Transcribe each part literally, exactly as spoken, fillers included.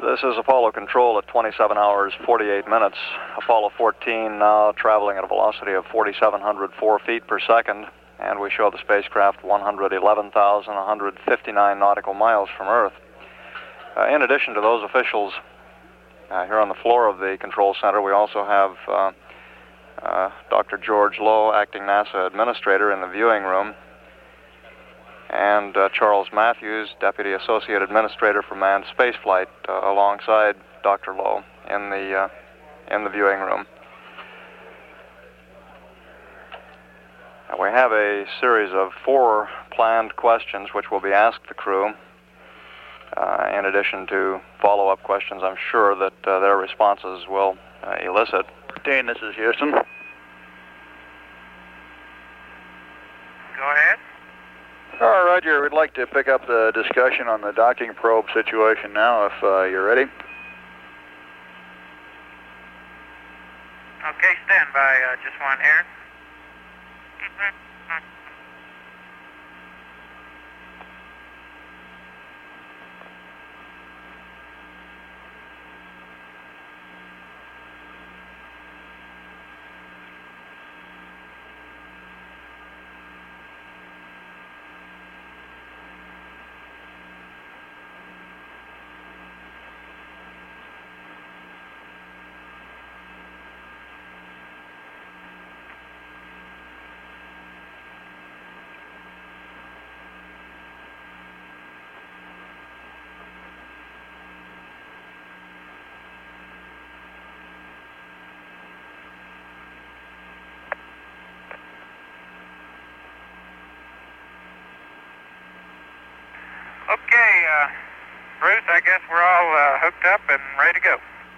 This is Apollo Control at twenty-seven hours, forty-eight minutes. Apollo fourteen now traveling at a velocity of four thousand seven hundred four feet per second, and we show the spacecraft one hundred eleven thousand one hundred fifty-nine nautical miles from Earth. Uh, in addition to those officials uh, here on the floor of the control center, we also have uh, uh, Doctor George Lowe, acting NASA administrator, in the viewing room, and uh, Charles Matthews, Deputy Associate Administrator for Manned Spaceflight, uh, alongside Doctor Lowe in the, uh, in the viewing room. Now, we have a series of four planned questions which will be asked the crew, uh, in addition to follow-up questions I'm sure that uh, their responses will uh, elicit. Dean, this is Houston. Go ahead. All right, Roger, we'd like to pick up the discussion on the docking probe situation now, if uh, you're ready. Okay, stand by. Uh, just one here. Okay, uh, Bruce, I guess we're all uh, hooked up and ready to go.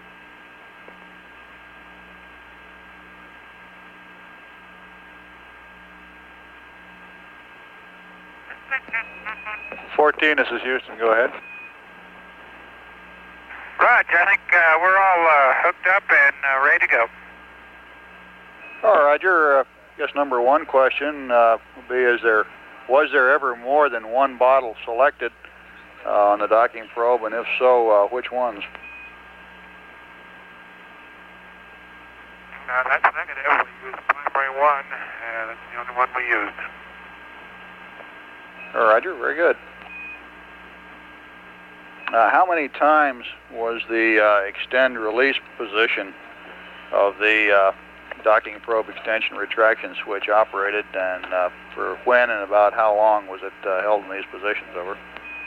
fourteen, this is Houston. Go ahead. Roger, I think uh, we're all uh, hooked up and uh, ready to go. All right, Roger. Uh, I guess number one question uh, will be, is there, was there ever more than one bottle selected uh, on the docking probe, and if so, uh, which ones? Uh, that's negative. We used the primary one, and that's the only one we used. All right, Roger, very good. Uh, how many times was the uh, extend release position of the uh, docking probe extension retraction switch operated, and uh, for when and about how long was it uh, held in these positions? Over.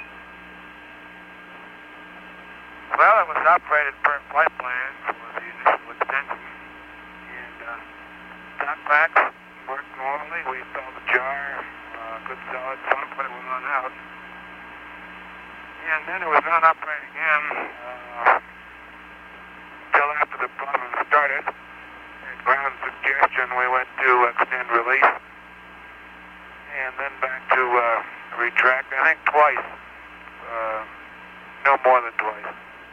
Well, it was operated per flight plan for the initial extension, and uh, top packs worked normally. We saw the jar, uh, good solid pump, but it was on out. And then it was not operating again uh, until after the problem started. At ground suggestion, we went to extend release, and then back to uh, retract, I think twice, uh, no more than twice.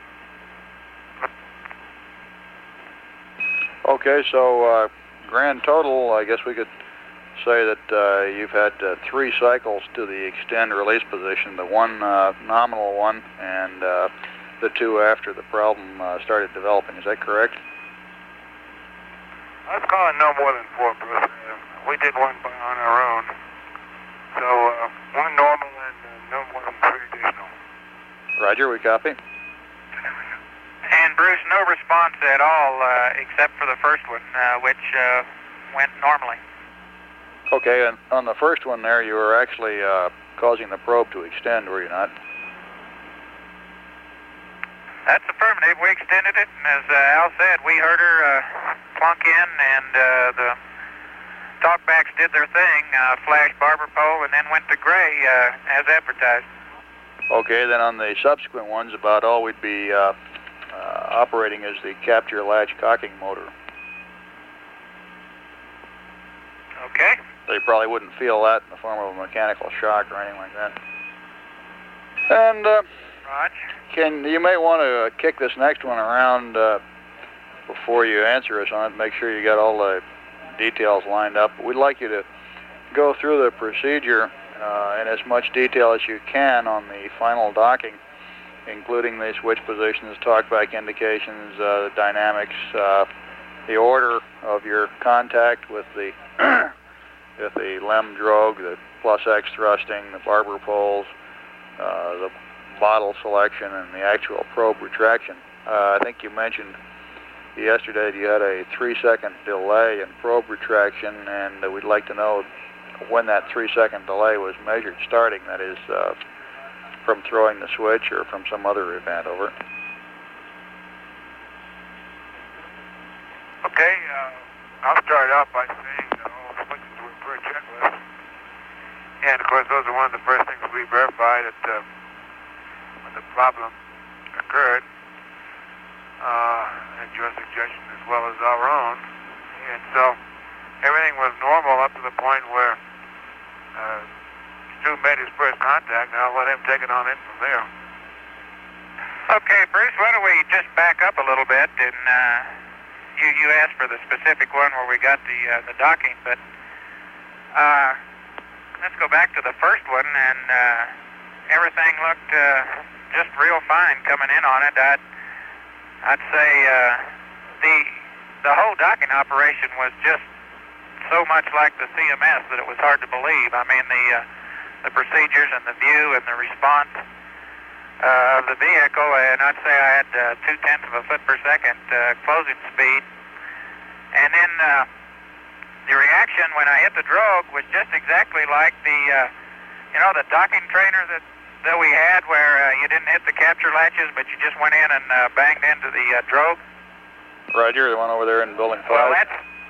Okay, so uh, grand total, I guess we could say that uh, you've had uh, three cycles to the extend release position, the one uh, nominal one and uh, the two after the problem uh, started developing. Is that correct? I was calling no more than four, Bruce. Uh, we did one by on our own. So uh, one normal and uh, no more than three additional. Roger, we copy. And Bruce, no response at all uh, except for the first one, uh, which uh, went normally. Okay, and on the first one there, you were actually uh, causing the probe to extend, were you not? That's affirmative. We extended it, and as uh, Al said, we heard her uh, plunk in, and uh, the talkbacks did their thing, uh, flashed barber pole, and then went to gray uh, as advertised. Okay, then on the subsequent ones, about all we'd be uh, uh, operating is the capture latch cocking motor. Okay. They probably wouldn't feel that in the form of a mechanical shock or anything like that. And uh, Roger. Can you may want to uh, kick this next one around uh, before you answer us on it. Make sure you got all the details lined up. We'd like you to go through the procedure uh, in as much detail as you can on the final docking, including the switch positions, talkback indications, uh, the dynamics, uh, the order of your contact with the with the lem drogue, the plus X thrusting, the barber poles, uh, the bottle selection, and the actual probe retraction. Uh, I think you mentioned yesterday that you had a three-second delay in probe retraction, and uh, we'd like to know when that three-second delay was measured starting, that is, uh, from throwing the switch or from some other event. Over. Okay, uh, I'll start off by saying that all switches were per checklist. And, of course, those are one of the first things we verified at, uh, when the problem occurred, uh, at your suggestion as well as our own. And so everything was normal up to the point where uh, Stu made his first contact. Now I'll let him take it on in from there. Okay, Bruce, why don't we just back up a little bit, and uh, you, you asked for the specific one where we got the, uh, the docking, but uh, let's go back to the first one, and uh, everything looked uh, just real fine coming in on it. I'd, I'd say uh, the, the whole docking operation was just so much like the C M S that it was hard to believe. I mean, the, uh, the procedures and the view and the response uh, of the vehicle, and I'd say I had uh, two-tenths of a foot per second uh, closing speed. And then uh, the reaction when I hit the drogue was just exactly like the, uh, you know, the docking trainer that, that we had where uh, you didn't hit the capture latches, but you just went in and uh, banged into the uh, drogue. Roger, the one over there in building five. Well, that's,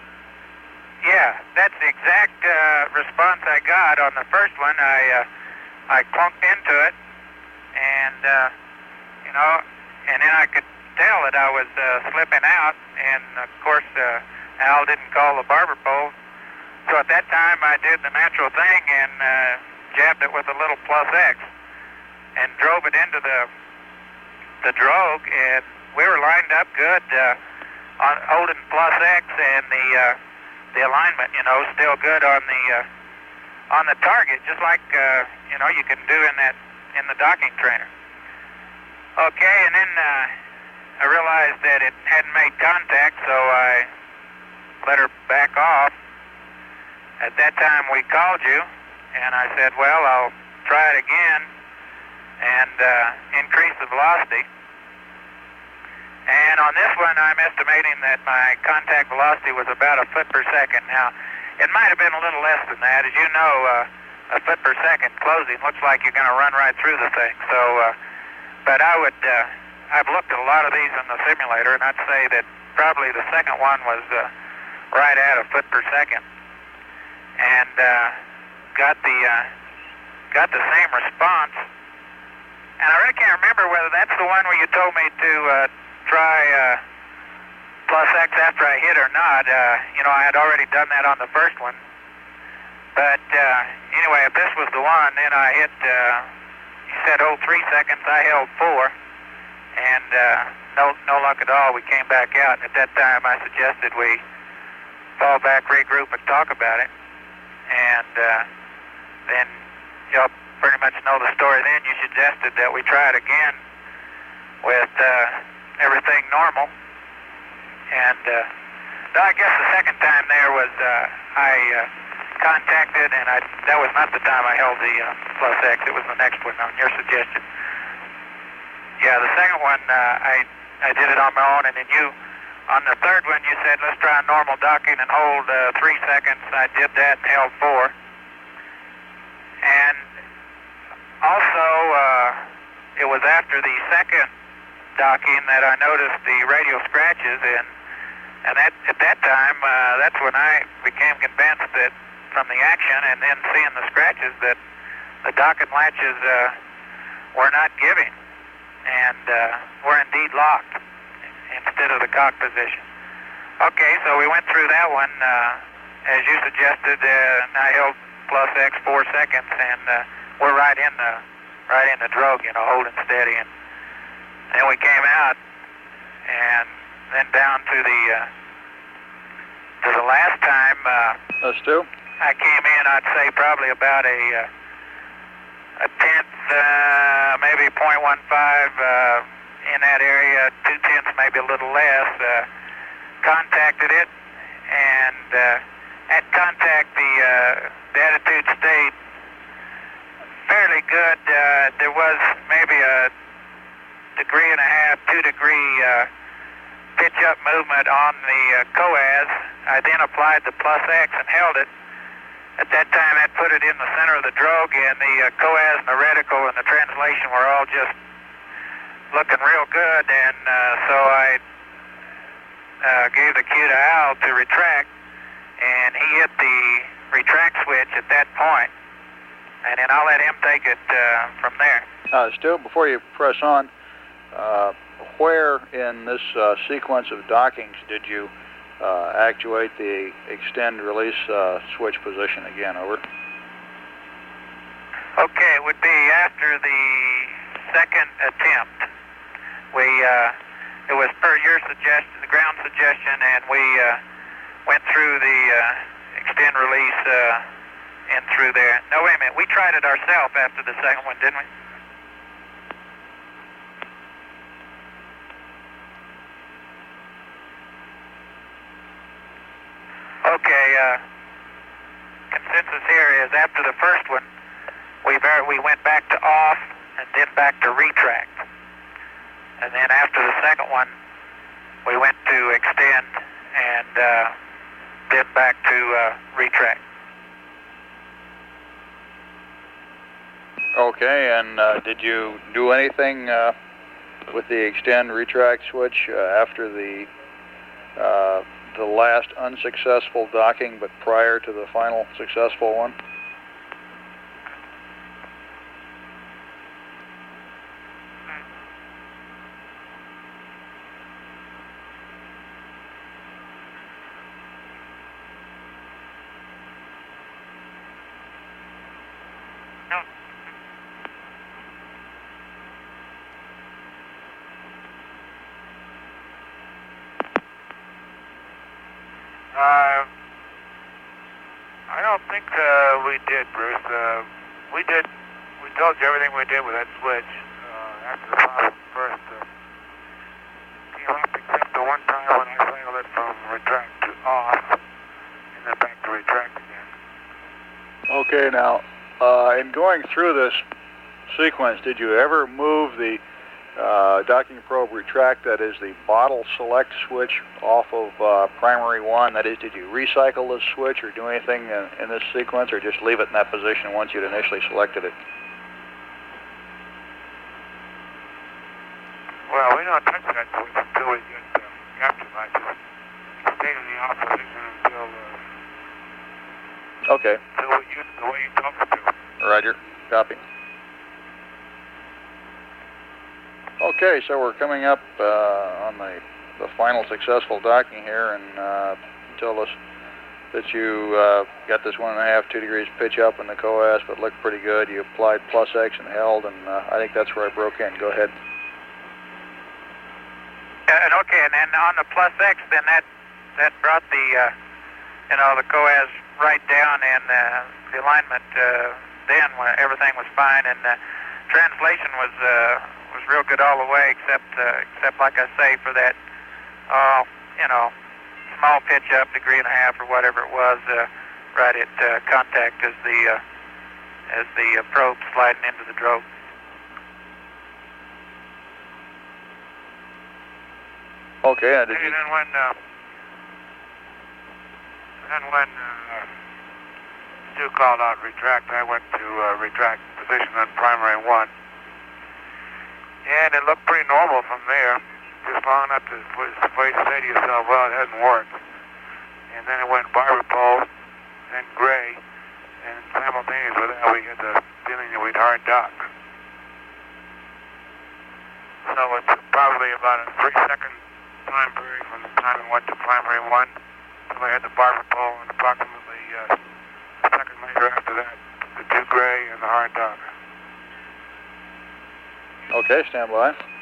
yeah, that's the exact uh, response I got on the first one. I, uh, I clunked into it, and, uh, you know, and then I could tell that I was uh, slipping out, and, of course, uh, Al didn't call the barber pole. So at that time, I did the natural thing and uh, jabbed it with a little plus X and drove it into the, the drogue, and we were lined up good uh, on holding plus X, and the... Uh, the alignment, you know, still good on the uh, on the target, just like uh, you know you can do in that in the docking trainer. Okay, and then uh, I realized that it hadn't made contact, so I let her back off. At that time, we called you, and I said, "Well, I'll try it again and uh, increase the velocity." And on this one, I'm estimating that my contact velocity was about a foot per second. Now, it might have been a little less than that. As you know, uh, a foot per second closing looks like you're going to run right through the thing. So, uh, but I would, uh, I've looked at a lot of these in the simulator, and I'd say that probably the second one was uh, right at a foot per second. And uh, got the uh, got the same response. And I really can't remember whether that's the one where you told me to uh, try uh, plus X after I hit or not. Uh, you know, I had already done that on the first one. But uh, anyway, if this was the one, then I hit, uh, you said hold three seconds, I held four. And uh, no, no luck at all, we came back out. At that time, I suggested we fall back, regroup, and talk about it. And uh, then y'all pretty much know the story then. You suggested that we try it again with... Uh, everything normal, and uh, I guess the second time there was uh, I uh, contacted, and I, that was not the time I held the uh, plus X. It was the next one on your suggestion. Yeah, the second one uh, I I did it on my own, and then you on the third one you said let's try normal docking and hold uh, three seconds. I did that and held four, and also uh, it was after the second docking that I noticed the radial scratches, and and that, at that time uh, that's when I became convinced that from the action and then seeing the scratches that the docking latches uh, were not giving and uh, were indeed locked instead of the cock position. Okay, so we went through that one uh, as you suggested, uh, and I held plus X four seconds, and uh, we're right in the right in the drogue, you know, holding steady. And then we came out, and then down to the uh, to the last time. Uh, Those two? I came in, I'd say probably about a uh, a tenth, uh, maybe point one five uh, in that area, two tenths, maybe a little less. Uh, contacted it, and uh, at contact, the, uh, the attitude stayed fairly good. Uh, there was maybe a degree and a half, two degree uh, pitch up movement on the uh, coas. I then applied the plus X and held it. At that time, that put it in the center of the drogue, and the uh, coas and the reticle and the translation were all just looking real good, and uh, so I uh, gave the cue to Al to retract, and he hit the retract switch at that point, and then I'll let him take it uh, from there. Uh, Stu, before you press on, uh, where in this uh, sequence of dockings did you uh, actuate the extend-release uh, switch position again? Over. Okay, it would be after the second attempt. We, uh, it was per your suggestion, the ground suggestion, and we uh, went through the uh, extend-release uh, in through there. No, wait a minute. We tried it ourselves after the second one, didn't we? Okay, uh, consensus here is after the first one, we we went back to off and then back to retract. And then after the second one, we went to extend and uh, then back to uh, retract. Okay, and uh, did you do anything uh, with the extend retract switch uh, after the uh, the last unsuccessful docking, but prior to the final successful one? Uh, I don't think uh, we did, Bruce. Uh, we did. We told you everything we did with that switch uh, after the problem first. Uh, came up except the one time when I cycled it from retract to off, and then back to retract again. Okay, now uh, in going through this sequence, did you ever move the Uh, docking probe retract, that is the bottle select switch, off of uh, primary one? That is, did you recycle this switch or do anything in, in this sequence, or just leave it in that position once you'd initially selected it? Well, we don't touch that switch until we get the uh, afterlife. It stayed in the off position until, uh, okay. until we use it the way you told us to. Roger. Copy. Okay, so we're coming up uh, on the, the final successful docking here, and uh, tell us that you uh, got this one and a half, two degrees pitch up in the coas, but looked pretty good. You applied plus X and held, and uh, I think that's where I broke in. Go ahead. Uh, and okay, and then on the plus X, then that that brought the uh, you know the coas right down, and uh, the alignment uh, then when everything was fine, and uh, translation was. Uh, was real good all the way, except, uh, except like I say, for that, uh, you know, small pitch up, degree and a half or whatever it was, uh, right at uh, contact as the, uh, as the uh, probe sliding into the drogue. Okay, I did And you... then when, uh, then when uh, Stu called out retract, I went to uh, retract position on primary one. And it looked pretty normal from there, just long enough to for you to say to yourself, well, it hasn't worked. And then it went bipole, then gray, and simultaneous with that, we had the feeling that we'd hard dock. So it's probably about a three-second time period from the time it went to primary one until I had the bipole, and approximately uh, a second later after that, the two gray and the hard dock. Okay, stand by.